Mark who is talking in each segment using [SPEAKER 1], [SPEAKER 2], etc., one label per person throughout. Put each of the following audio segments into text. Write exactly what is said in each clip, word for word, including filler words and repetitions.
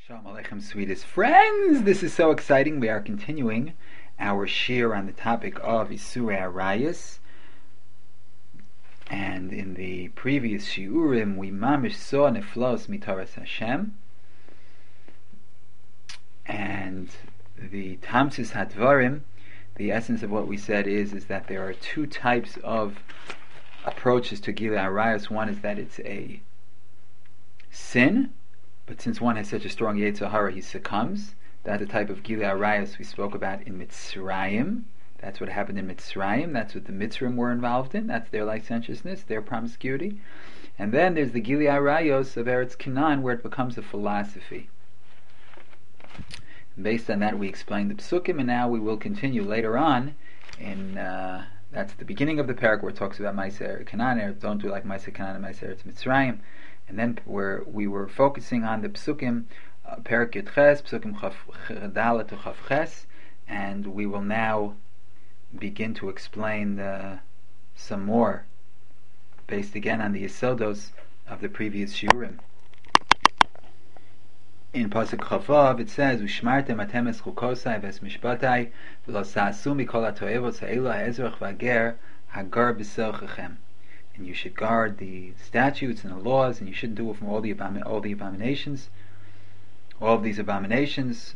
[SPEAKER 1] Shalom Aleichem, sweetest friends! This is so exciting. We are continuing our shir on the topic of Isurei Arayos. And in the previous shiurim, we mamish saw neflos mitaras Hashem. And the Tamsis Hadvarim, the essence of what we said is, is that there are two types of approaches to Gilui Arayos. One is that it's a sin, but since one has such a strong Yetzer Hara, he succumbs. That's the type of Gilui Arayos we spoke about in Mitzrayim. That's what happened in Mitzrayim. That's what the Mitzrim were involved in. That's their licentiousness, their promiscuity. And then there's the Gilui Arayos of Eretz Canaan, where it becomes a philosophy. Based on that, we explained the Psukim, and now we will continue later on. In uh, that's the beginning of the parak where it talks about Ma'aser Canaan. Don't do like Ma'aser Canaan and Ma'aser Eretz Mitzrayim. And then where we were focusing on the Psukim, uh, Perak Yud Ches, Psukim Chaf Dalet to Chaf Ches, and we will now begin to explain the, some more, based again on the Yesodos of the previous Shiurim. In Pasuk Chavav it says, "Ushmartem atem es chukosai ves mishpatai v'lo sa'asu mikol ha'toevot ha'elu ha'ezrach v'ager hagar b'sochechem." And you should guard the statutes and the laws, and you shouldn't do it from all the abomin- all the abominations, all of these abominations,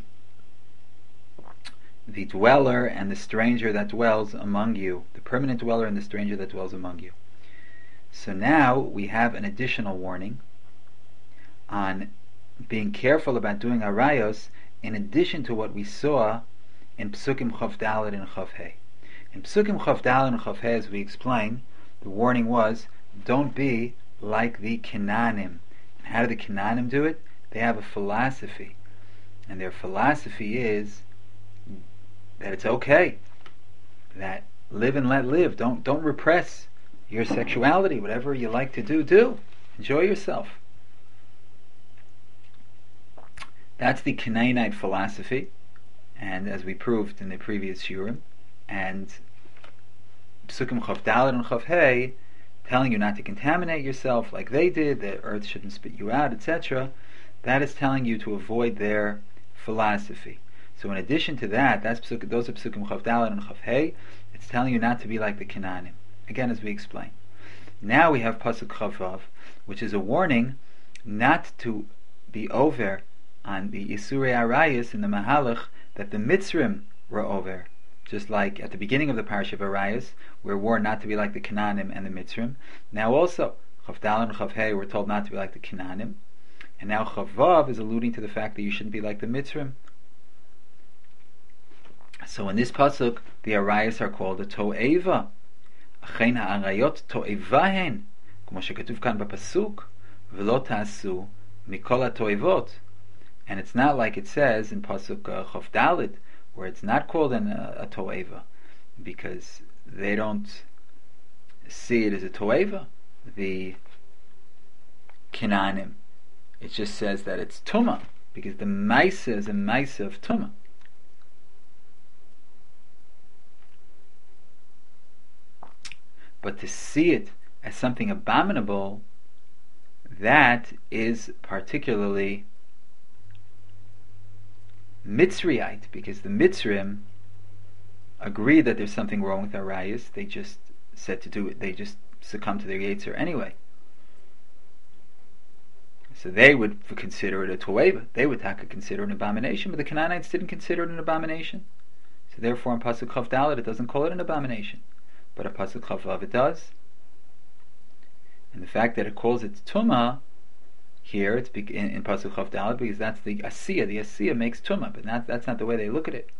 [SPEAKER 1] the dweller and the stranger that dwells among you, the permanent dweller and the stranger that dwells among you. So now we have an additional warning on being careful about doing arayos, in addition to what we saw in Psukim Chav Dalet and Chav Hei. In Psukim Chav Dalet and Chav Hei, as we explained, the warning was, don't be like the Canaanim. And how do the Canaanim do it? They have a philosophy. And their philosophy is that it's okay. That live and let live. Don't don't repress your sexuality. Whatever you like to do, do. Enjoy yourself. That's the Canaanite philosophy. And as we proved in the previous shiurim, and Psukim Chav Dalet and Chav Hei, telling you not to contaminate yourself like they did, that earth shouldn't spit you out, et cetera. That is telling you to avoid their philosophy. So in addition to that, that's Psuk, those are Psukim Chav Dalet and Chav Hei. It's telling you not to be like the Canaanim. Again, as we explained. Now we have Pasuk Chav Vav, which is a warning not to be over on the Isurei Arayos in the Mahalach that the Mitzrim were over. Just like at the beginning of the Parasha of Arayos, we're warned not to be like the Canaanim and the Mitzrim. Now also, Chav Dalet and Chav Hei, we're told not to be like the Canaanim. And now Chav Vav is alluding to the fact that you shouldn't be like the Mitzrim. So in this pasuk, the Arayos are called a To'eva. Achein ha'arayot to'evahen, כמו שכתוב כאן בפסוק, ולא תעשו מכל הטועבות. And it's not like it says in pasuk uh, Chav Dalet, where it's not called an, uh, a to'eva, because they don't see it as a to'eva, the Canaanim. It just says that it's tumah, because the maisa is a maisa of tumah. But to see it as something abominable, that is particularly Mitzriite, because the Mitzrim agree that there's something wrong with Arayos. They just said to do it. They just succumb to their Yetzer anyway. So they would consider it a To'eva. They would taka consider it an abomination, but the Canaanites didn't consider it an abomination. So therefore in Pasuk Chav Dalet it doesn't call it an abomination, but a Pasuk Chav Vav it does. And the fact that it calls it Tumah here, it's in, in Pasuk Chav Dalet, because that's the Asiyah. The Asiyah makes Tumah, but not, that's not the way they look at it.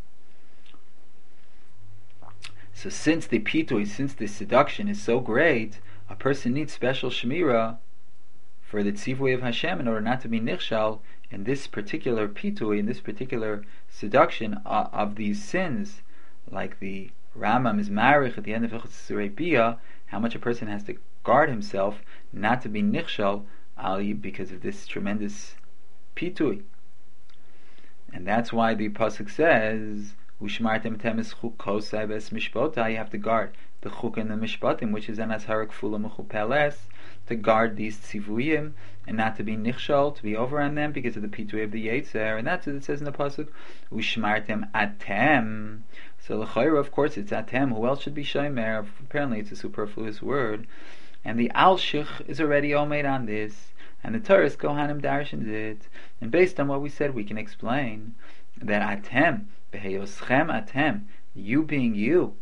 [SPEAKER 1] So since the Pitui, since the seduction is so great, a person needs special Shemira for the Tzivui of Hashem in order not to be Nichshal in this particular Pitui, in this particular seduction uh, of these sins, like the Rambam is marich at the end of Isurei Bia, how much a person has to guard himself not to be Nichshal Ali, because of this tremendous pitui. And that's why the pasuk says, Ushmartem temes chukosai ves mishpota. You have to guard the chuk and the mishpatim, which is an asharak fula mechupeles, to guard these tzivuyim and not to be nichshal, to be over on them because of the pitui of the yetzer. And that's what it says in the pasuk. Ushmartem atem. So l'chayra, of course, it's atem. Who else should be shomer? Apparently, it's a superfluous word. And the Alshich is already omeid on this. And the Torah Kohanim darshans it. And based on what we said, we can explain that atem, beheyoschem atem, you being you,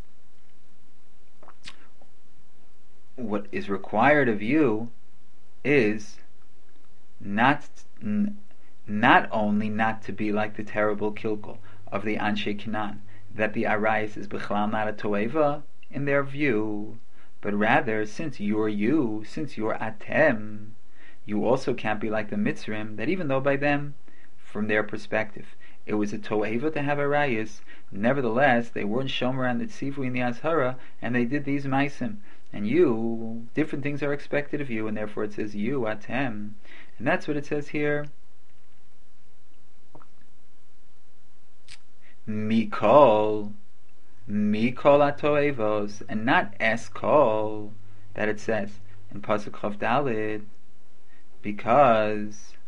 [SPEAKER 1] what is required of you is not n- not only not to be like the terrible kilkul of the Anshe Canaan, that the Arayis is b'chlal not a toeva in their view, but rather, since you're you, since you're atem, you also can't be like the Mitzrim, that even though by them, from their perspective, it was a toeva to have Arayis, nevertheless, they weren't shomer on the tzivu in the Azhara, and they did these maisim. And you, different things are expected of you, and therefore it says you, atem. And that's what it says here. Mikol, Mikol atoevos, and not eskol, that it says in Pasuk Chav Dalid, because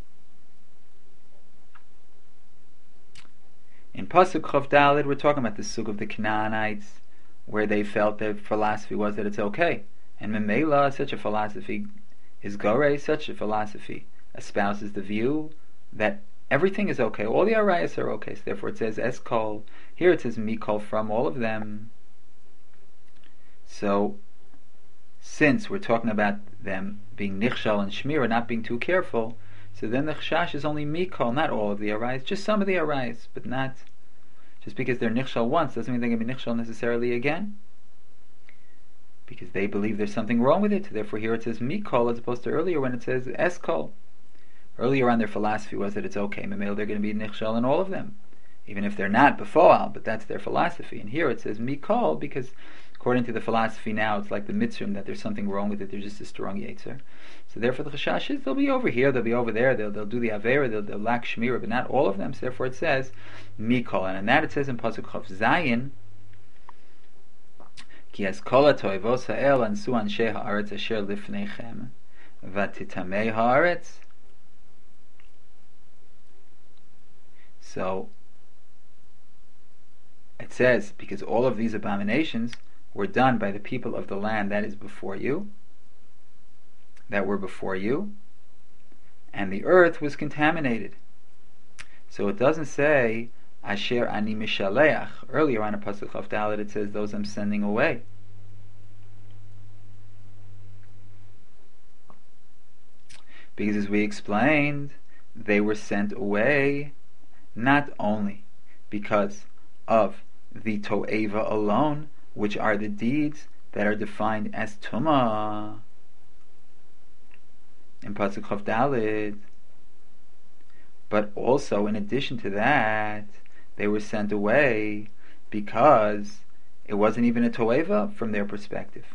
[SPEAKER 1] in Pasuk Chav Dalid we're talking about the sug of the Canaanites, where they felt their philosophy was that it's okay. And Memela, such a philosophy is Gorei, such a philosophy espouses the view that everything is okay, all the Arayas are okay, so therefore it says Eskol, here it says Mikol, from all of them. So, since we're talking about them being Nichshal and Shmira, not being too careful, so then the Chashash is only Mikol, not all of the Arayas, just some of the Arayas, but not... Just because they're nichshal once doesn't mean they're going to be nichshal necessarily again. Because they believe there's something wrong with it. Therefore here it says mikol as opposed to earlier when it says eskol. Earlier on their philosophy was that it's okay. Memel, they're going to be nichshal in all of them. Even if they're not befoal, but that's their philosophy. And here it says mikol because according to the philosophy now it's like the mitzvim that there's something wrong with it. There's just a strong yetzer. So therefore the chashash is they'll be over here, they'll be over there, they'll, they'll do the avera, they'll, they'll lack shmira, but not all of them. So therefore it says mikol, and in that it says in pasuk chav zayin, ki es kol ha'toivos ha'el ansu anshe ha'aretz asher lifneichem vatitamei ha'aretz. So it says because all of these abominations were done by the people of the land that is before you, that were before you, and the earth was contaminated. So it doesn't say Asher ani mishaleach. Earlier on a pasuk of Dalet it says those I'm sending away. Because as we explained, they were sent away not only because of the to'eva alone, which are the deeds that are defined as tumah in pasuk Chav Daled, but also in addition to that, they were sent away because it wasn't even a to'eva from their perspective.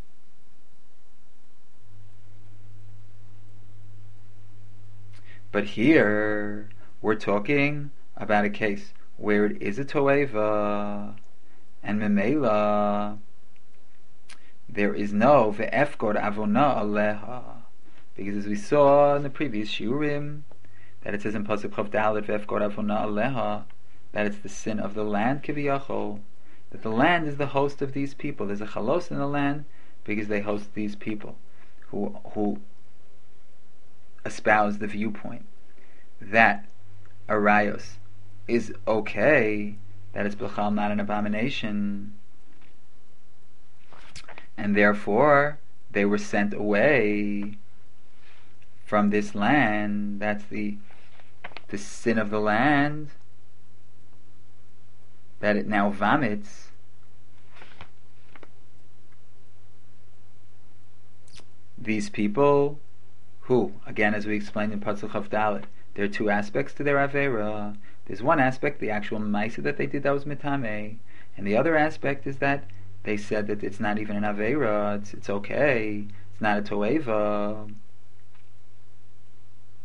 [SPEAKER 1] But here we're talking about a case where it is a to'eva, and memela there is no ve'efkor avona aleha, because as we saw in the previous shiurim that it says in pasuk Chav Daled ve'efkor avona aleha that it's the sin of the land kiviyachol, that the land is the host of these people. There's a chalos in the land because they host these people who who espouse the viewpoint that arayos is okay, that it's b'chal not an abomination, and therefore they were sent away from this land. That's the the sin of the land, that it now vomits. These people, who, again, as we explained in Pasuk Chav Daled, there are two aspects to their Avera. There's one aspect, the actual Maisa that they did, that was Mitame, and the other aspect is that they said that it's not even an Avera, it's, it's okay, it's not a Toeva,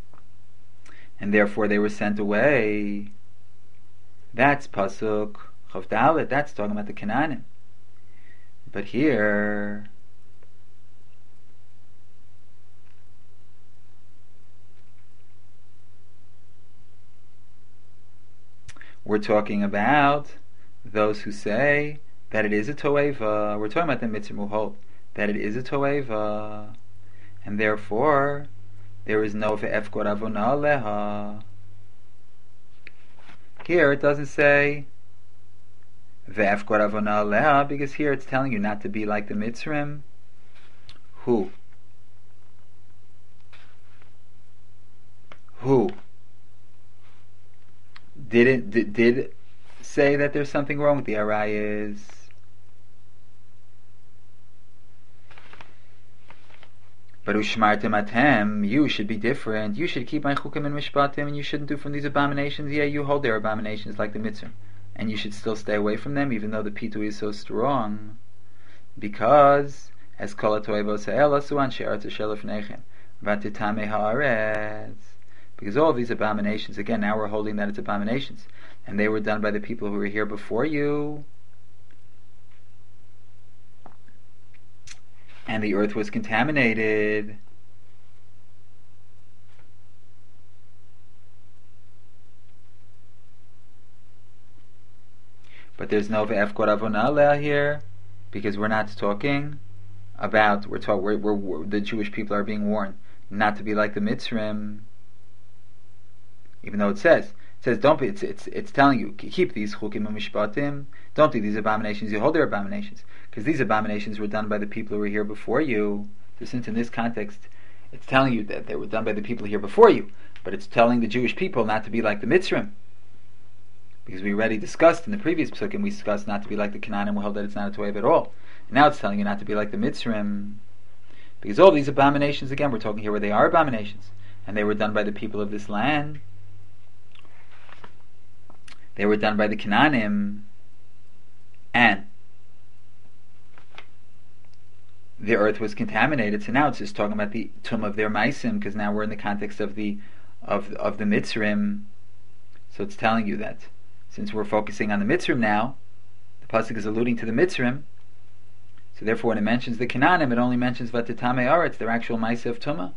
[SPEAKER 1] and therefore they were sent away. That's Pasuk Chav Dalet, that's talking about the Canaanim. But here, we're talking about those who say that it is a toeva. We're talking about the mitzvah who hold that it is a toeva, and therefore there is no ve'efkor avona aleha. Here it doesn't say ve'efkor avona aleha, because here it's telling you not to be like the Mitzrim who who did it did, did say that there's something wrong with the arayas. But ushmartem atem, you should be different. You should keep my chukim and mishpatim, and you shouldn't do from these abominations. Yeah, you hold their abominations like the mitzvah, and you should still stay away from them, even though the pitu is so strong. Because as kol hatoivos ha'ela suan she'aretz shel lefnechem v'atitame haaretz. Because all of these abominations, again, now we're holding that it's abominations, and they were done by the people who were here before you. And the earth was contaminated. But there's no ve'efkor avona aleha here, because we're not talking about, we're talking, we're, we're, we're, the Jewish people are being warned not to be like the Mitzrim. Even though it says, it says don't be, it's, it's, it's telling you, keep these chukim and mishpatim, don't do these abominations, you hold their abominations. Because these abominations were done by the people who were here before you. So since in this context, it's telling you that they were done by the people here before you, but it's telling the Jewish people not to be like the Mitzrim. Because we already discussed in the previous psukim, we discussed not to be like the Canaanim, we held that it's not a toiv at all. And now it's telling you not to be like the Mitzrim. Because all these abominations, again, we're talking here where they are abominations, and they were done by the people of this land. They were done by the Canaanim, and the earth was contaminated. So now it's just talking about the tum of their maisim, because now we're in the context of the of of the Mitzrim. So it's telling you that since we're focusing on the Mitzrim now, the pasuk is alluding to the Mitzrim. So therefore, when it mentions the Canaanim, it only mentions vatitame aretz, their actual ma'aseh of tumah,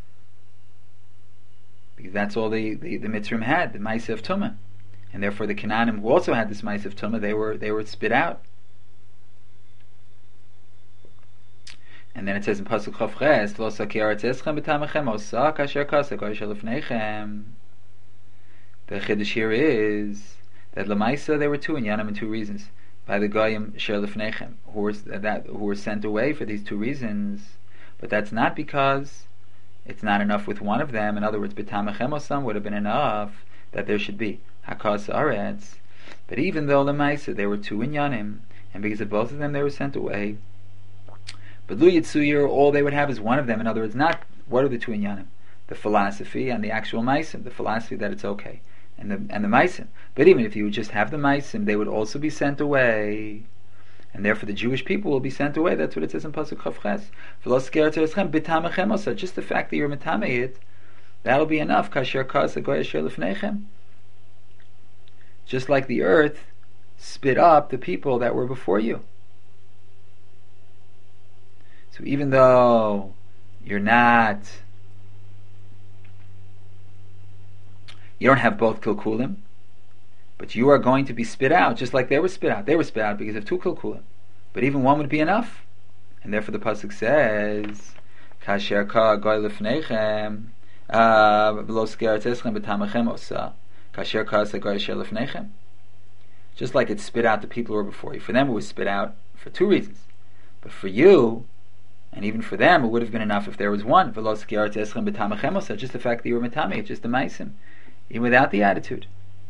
[SPEAKER 1] because that's all the the, the Mitzrim had, the ma'aseh of tumah, and therefore the Canaanim, who also had this ma'aseh of tumah, they were they were spit out. And then it says in pasuk Chav Ches, Lo saki aretz eschem b'tamechem osa kasher kasa goy shel lefnechem. The chiddush here is that Lamaisa there were two in Yanam, and two reasons by the goyim shel lefnechem, who were that who were sent away for these two reasons. But that's not because it's not enough with one of them. In other words, b'tamechem osam would have been enough that there should be hakas aretz. But even though Lamaisa there were two in Yanim, and because of both of them they were sent away. But Lu Yitzuyir, all they would have is one of them. In other words, not what are the two inyanim? The philosophy and the actual maisim. The philosophy that it's okay, and the and the maisim. But even if you would just have the maisim, they would also be sent away, and therefore the Jewish people will be sent away. That's what it says in pasuk Chav Ches. Just the fact that you're metameid, that'll be enough. Kasher kasa goy asher lefnechem. Just like the earth spit up the people that were before you. So even though you're not, you don't have both kilkulim, but you are going to be spit out just like they were spit out. They were spit out because of two kilkulim, but even one would be enough. And therefore the pasuk says, "Kasher ka goy lefnechem v'lo skerat eschem b'tamechem osa kasher ka sa goy asher lefnechem." Just like it spit out the people who were before you. For them it was spit out for two reasons, but for you, and even for them, it would have been enough if there was one. Just the fact that you were metame, just the maisim, even without the attitude.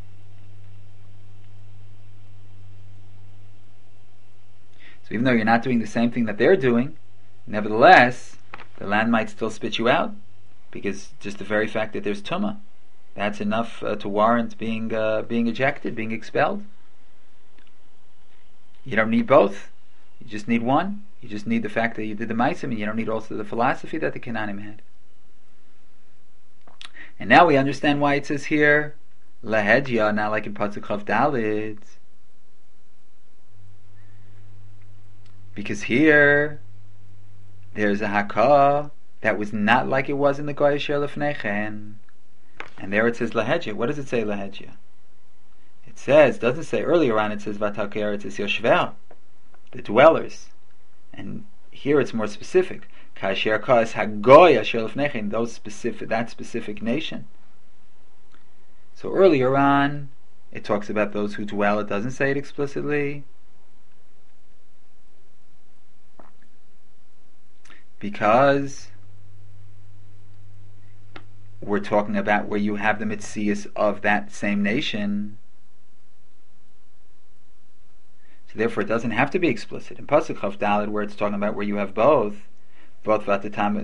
[SPEAKER 1] So even though you're not doing the same thing that they're doing, nevertheless, the land might still spit you out, because just the very fact that there's tumah, that's enough uh, to warrant being uh, being ejected, being expelled. You don't need both. You just need one. You just need the fact that you did the maisim, and you don't need also the philosophy that the Canaanim had. And now we understand why it says here lahedya, not like in pasuk Chav Daled. Because here, there's a hakah that was not like it was in the Goy Asher Lefneichen. And there it says lahedya. What does it say lahedya? It says, doesn't say earlier on, it says Vatakei Eretz es Yoshvei, the dwellers. And here it's more specific. Kasher Kas Hagoy Asher Lefneichen, those specific, that specific nation. So earlier on, it talks about those who dwell. It doesn't say it explicitly. Because we're talking about where you have the mitzias of that same nation. So therefore it doesn't have to be explicit. In Pasuk Chav Daled, where it's talking about where you have both, both both the fact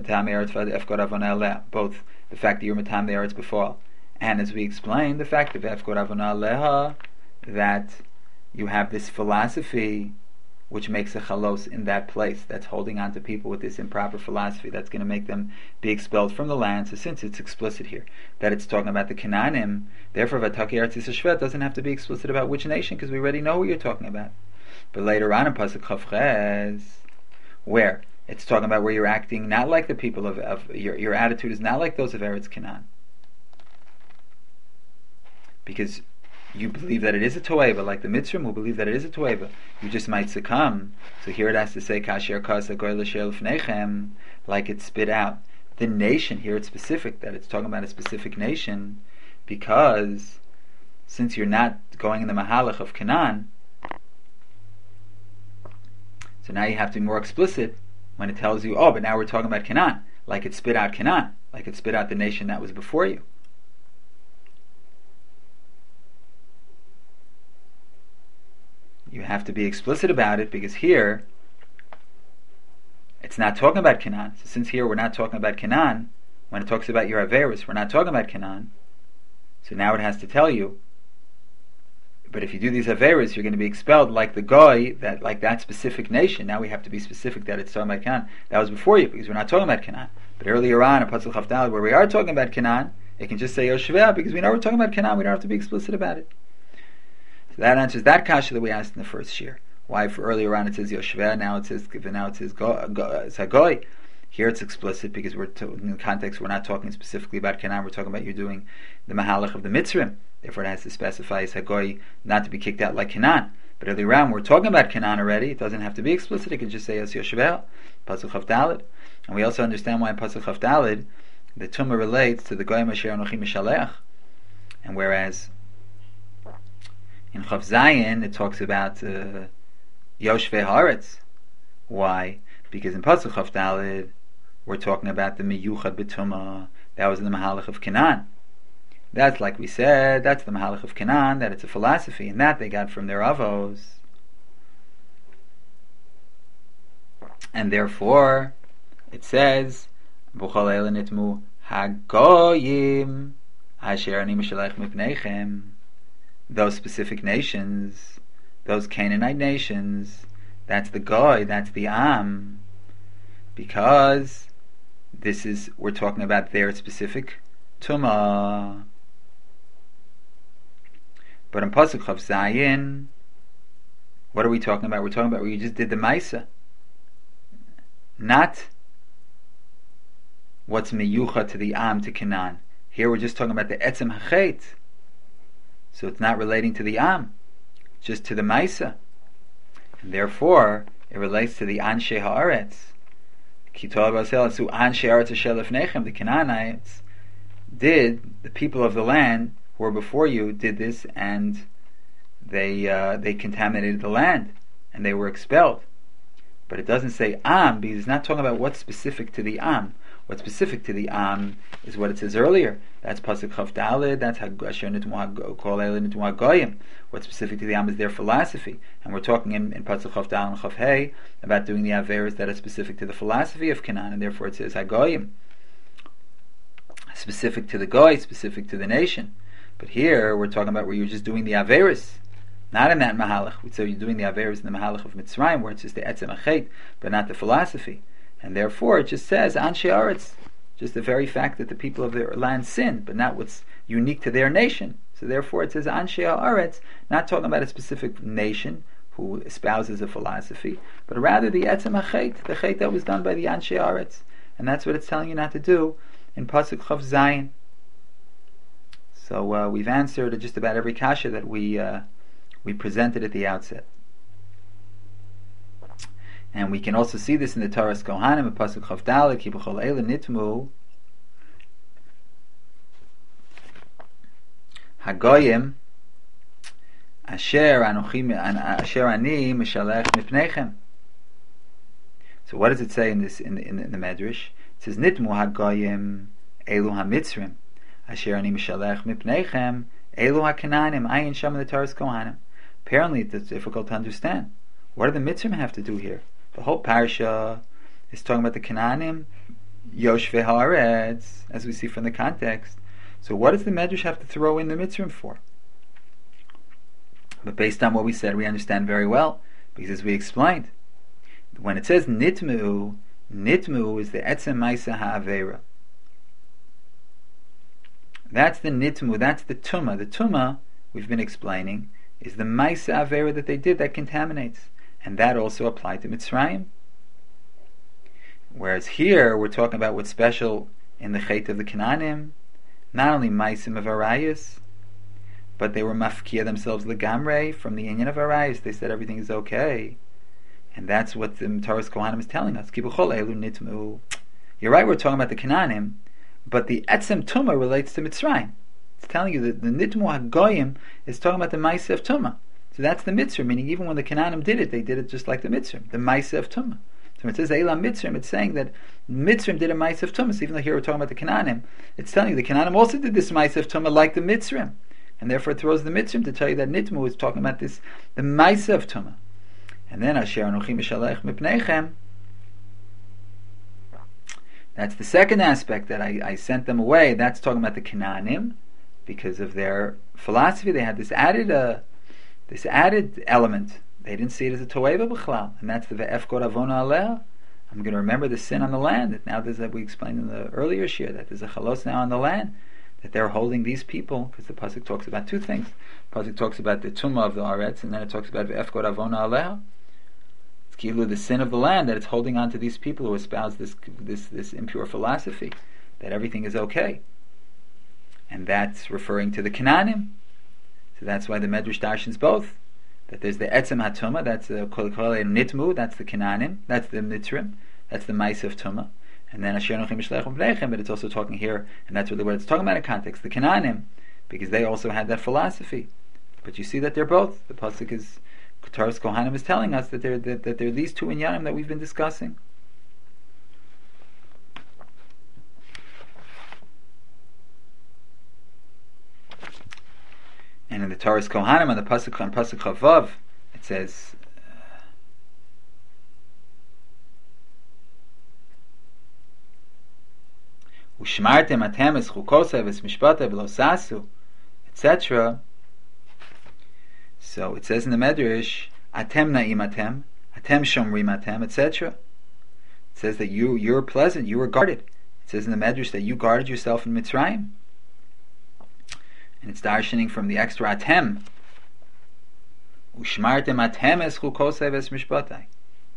[SPEAKER 1] that you're matam the eretz before, and as we explained, the fact of efkor avona leha, that you have this philosophy which makes a chalos in that place, that's holding on to people with this improper philosophy, that's going to make them be expelled from the land. So since it's explicit here that it's talking about the Canaanim, therefore Vatakei Eretz Yisrael doesn't have to be explicit about which nation, because we already know what you're talking about. But later on in Pasuk Chav Ches, where it's talking about where you're acting not like the people of, of your, your attitude is not like those of Eretz Canaan, because you believe that it is a toeva, like the Mitzrim who believe that it is a toeva. You just might succumb. So here it has to say, Kasher Kasa Goy L'Shel Fnechem, like it spit out. The nation, here it's specific, that it's talking about a specific nation, because since you're not going in the Mahalach of Canaan, so now you have to be more explicit when it tells you, oh, but now we're talking about Canaan, like it spit out Canaan, like it spit out the nation that was before you. You have to be explicit about it, because here it's not talking about Canaan. So since here we're not talking about Canaan, when it talks about your Averis, we're not talking about Canaan. So now it has to tell you, but if you do these Averis, you're going to be expelled like the Goy, that like that specific nation. Now we have to be specific that it's talking about Canaan. That was before you, because we're not talking about Canaan. But earlier on in Pasuk Chav Daled, where we are talking about Canaan, it can just say Yoshvei, because we know we're talking about Canaan. We don't have to be explicit about it. So that answers that kasha that we asked in the first year. Why for earlier on it says Yoshvei, now it says now it says go, go, Zagoy. Here it's explicit because we're to, in the context we're not talking specifically about Canaan. We're talking about you doing the mahalach of the Mitzrim. Therefore, it has to specify Zagoy not to be kicked out like Canaan. But earlier on we're talking about Canaan already. It doesn't have to be explicit. It can just say as Yoshvei, Pasuk Chav Daled. And we also understand why in Pasuk Chav Daled the Tumah relates to the Goyim Asher Anochi Mishalech, and whereas in Chav Zayin, it talks about uh, Yoshvei Haaretz. Why? Because in Pasuk Chav Daled, we're talking about the Miyuchad B'Tumah. That was in the Mahalach of Canaan. That's like we said, that's the Mahalach of Canaan, that it's a philosophy, and that they got from their Avos. And therefore, it says, B'chol Eila Nitmu Hagoyim Asher Ani Mishalech Mipneichem. Those specific nations, those Canaanite nations, that's the Goy, that's the Am, because this is, we're talking about their specific Tumah. But in Pasuk Chav Zayin, what are we talking about? We're talking about where you just did the Maisa, not what's Meyucha to the Am, to Canaan. Here we're just talking about the Etzem HaChet. So it's not relating to the Am, just to the Maisa. And therefore, it relates to the Anshe Haaretz. The Canaanites did, the people of the land who were before you did this, and they uh, they contaminated the land, and they were expelled. But it doesn't say Am, because it's not talking about what's specific to the Am. What's specific to the Am is what it says earlier. That's Pasuk Chav Daled, that's Asher Nitmu Hagoyim. What's specific to the Am is their philosophy. And we're talking in, in Pasuk Chav Daled and Chav Hey about doing the Averis that are specific to the philosophy of Canaan, and therefore it says Hagoyim. Specific to the Goy, specific to the nation. But here we're talking about where you're just doing the Averis, not in that Mahalach. So you're doing the Averis in the Mahalach of Mitzrayim, where it's just the Etzem HaChet, but not the philosophy. And therefore it just says Anshe Haaretz, just the very fact that the people of their land sinned, but not what's unique to their nation. So therefore it says Anshe Haaretz, not talking about a specific nation who espouses a philosophy, but rather the etzem hachet, the chet that was done by the Anshe Aretz, and that's what it's telling you not to do in Pasuk Chav Zayin. So uh, we've answered just about every kasha that we uh, we presented at the outset, and we can also see this in the Taras Kohanim in Pasuk Chav Daled, Ki b'chol eila nitmu Hagoyim Asher Anochi Asher Ani Mishalech Mipnechem. So what does it say in this in the, in the, in the Medrash? It says Nitmu Hagoyim Elu HaMitzrim Asher Ani Mishalech Mipnechem Elu HaKananim Ayin Sham in the Taras Kohanim. Apparently it's difficult to understand. What do the Mitzrim have to do here? The whole parasha is talking about the Canaanim, Yoshvei Haaretz, as we see from the context. So what does the Medrash have to throw in the Mitzrim for? But based on what we said, we understand very well, because as we explained, when it says Nitmu, Nitmu is the Etzem Maisa Ha'avera. That's the Nitmu, that's the Tumah. The Tumah, we've been explaining, is the Maisa Avera that they did that contaminates. And that also applied to Mitzrayim. Whereas here, we're talking about what's special in the Chet of the Canaanim, not only Maisim of Arayas, but they were mafkia themselves legamre from the Inyan of Arayas. They said everything is okay. And that's what the Taras Kohanim is telling us. You're right, we're talking about the Canaanim, but the Etzem Tumah relates to Mitzrayim. It's telling you that the Nitmu HaGoyim is talking about the Maisa of Tumah. So that's the Mitzrim, meaning even when the Canaanim did it, they did it just like the Mitzrim, the Maisa of Tumah. So when it says Eila Mitzrim, it's saying that Mitzrim did a Maisa of Tumah. So even though here we're talking about the Canaanim, it's telling you the Canaanim also did this Maisa of Tumah like the Mitzrim. And therefore it throws the Mitzrim to tell you that Nitmu is talking about this, the Maisa of Tumah. And then Asher Anochi Mishalech Mipnechem, that's the second aspect, that I, I sent them away. That's talking about the Canaanim, because of their philosophy. They had this added uh, this added element. They didn't see it as a toeva b'chlal, and that's the ve'ef kor avona aleh. I'm going to remember the sin on the land. Now there's, as we explained in the earlier shir, that there's a chalos now on the land, that they're holding these people, because the pasuk talks about two things. The pasuk talks about the tumah of the aretz, and then it talks about ve'ef kor avona aleh. It's kilu, the sin of the land, that it's holding on to these people who espouse this this this impure philosophy, that everything is okay. And that's referring to the Canaanim. So that's why the Medrash darshans both. That there's the Etzem HaTumah, that's the Kol Kol Nitmu, that's the Canaanim, that's the Mitzrim, that's the Maisa of Tumah. And then Asher Anochi Mishalech Mipnechem, but it's also talking here, and that's really what it's talking about in context, the Canaanim, because they also had that philosophy. But you see that they're both. The pasuk is, Taras Kohanim is telling us that they're, that, that they're these two inyanim that we've been discussing. And in the Taras Kohanim on the pasuk on pasuk Chavav, it says, "Ushmartem atem es chukosav es mishpatav lo sasu," et cetera. So it says in the Medrash, "Atem na'im atem, atem shomrim atem," et cetera. It says that you you're pleasant, you were guarded. It says in the Medrash that you guarded yourself in Mitzrayim. And it's darshaning from the extra atem. Ushmartem atem es chukosav es mishpatai.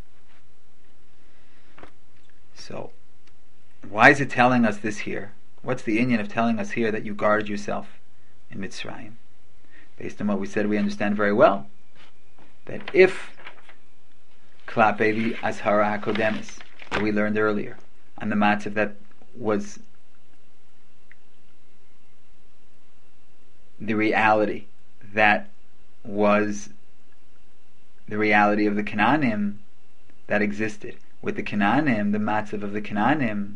[SPEAKER 1] So, why is it telling us this here? What's the inyan of telling us here that you guarded yourself in Mitzrayim? Based on what we said, we understand very well that if klape the ashara hakodemis that we learned earlier on the matzav that was the reality, that was the reality of the Canaanim that existed. With the Canaanim, the matzav of the Canaanim,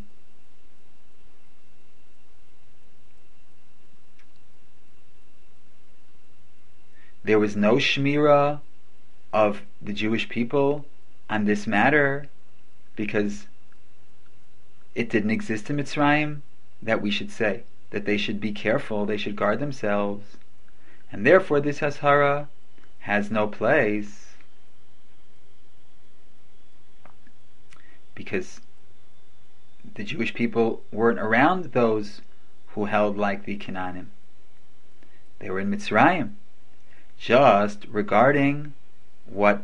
[SPEAKER 1] there was no shmira of the Jewish people on this matter, because it didn't exist in Mitzrayim, that we should say that they should be careful, they should guard themselves, and therefore this hashara has no place, because the Jewish people weren't around those who held like the Canaanim. They were in Mitzrayim. Just regarding what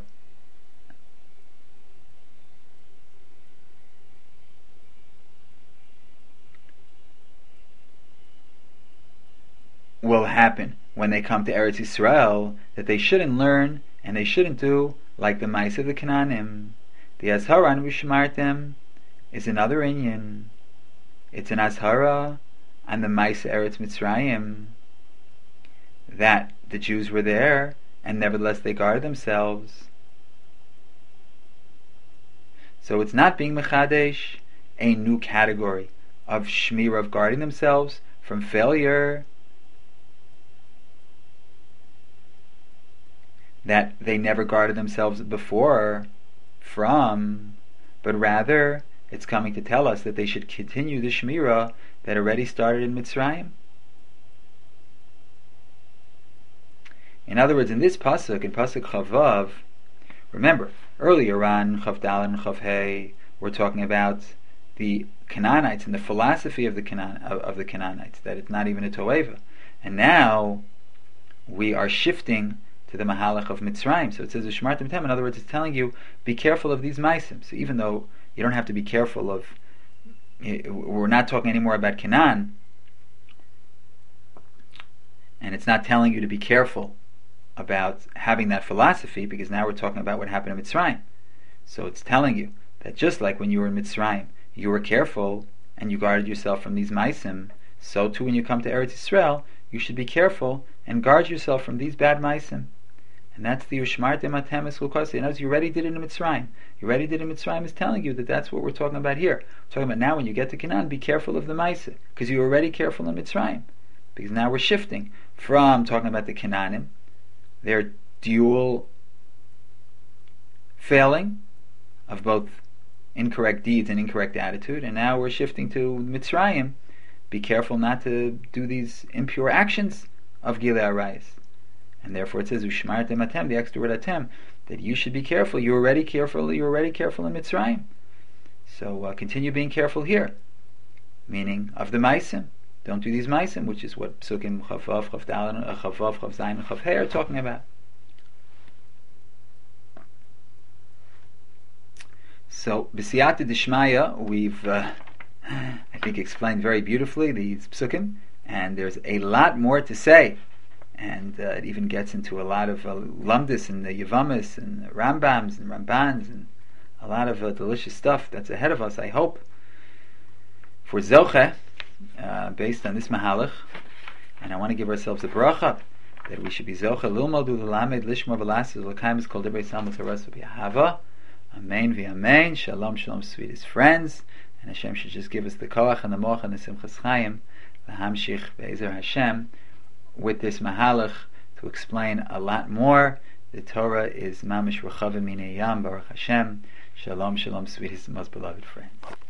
[SPEAKER 1] will happen when they come to Eretz Yisrael, that they shouldn't learn and they shouldn't do like the Maisa of the Canaanim. The Azhara and Vishmartem is another inyan. It's an Azhara on the Maisa Eretz Mitzrayim, that the Jews were there and nevertheless they guarded themselves. So it's not being Mechadesh a new category of Shmira, of guarding themselves from failure, that they never guarded themselves before from, but rather it's coming to tell us that they should continue the Shmira that already started in Mitzrayim. In other words, in this pasuk, in pasuk Chavav, remember earlier on Chav Daled and Chav Hey, we're talking about the Canaanites and the philosophy of the Canaan, of, of the Canaanites, that it's not even a Toeva, and now we are shifting to the Mahalach of Mitzrayim. So it says Ushmartem Tem. In other words, it's telling you, be careful of these Maisim. So even though you don't have to be careful of, we're not talking anymore about Canaan, and it's not telling you to be careful about having that philosophy, because now we're talking about what happened in Mitzrayim. So it's telling you that just like when you were in Mitzrayim, you were careful and you guarded yourself from these Maisim, so too when you come to Eretz Yisrael, you should be careful and guard yourself from these bad Maisim. And that's the Ushmartem Atem Eskul Kosi. In other words, you already did it in Mitzrayim. You already did it in Mitzrayim is telling you that that's what we're talking about here. We're talking about now when you get to Canaan, be careful of the Maisa, because you were already careful in Mitzrayim. Because now we're shifting from talking about the Canaanim, their dual failing of both incorrect deeds and incorrect attitude, and now we're shifting to Mitzrayim. Be careful not to do these impure actions of Gilei Arayis. And therefore it says Ushmartem Atem, the extra word Atem, that you should be careful. You're already careful. You're already careful in Mitzrayim. So uh, continue being careful here, meaning of the Maisim. Don't do these Maisim, which is what Psukim Chavav, Chav Daled, Chavav, Chav Zayin, and Chav Hey are talking about. So B'siyata Dishmaya, we've uh, I think explained very beautifully these Psukim, and there's a lot more to say. And uh, it even gets into a lot of uh, Lumdis and the Yevamis and the Rambams and Rambans and a lot of uh, delicious stuff that's ahead of us, I hope, for Zoche, uh, based on this Mahalach. And I want to give ourselves a bracha that we should be Zoche Lilmodu L'Lamed Lishmor V'Lasis L'Kaimis Kol Debrei Salmos Harasu B'Yahava. Amen v'Amen. Shalom Shalom, sweetest friends. And Hashem should just give us the koach and the moach and the simchas chayim l'hamshich be'ezer Hashem with this mahalach to explain a lot more. The Torah is mamish rechavim minei yam, Baruch Hashem. Shalom, shalom, sweetest and most beloved friends.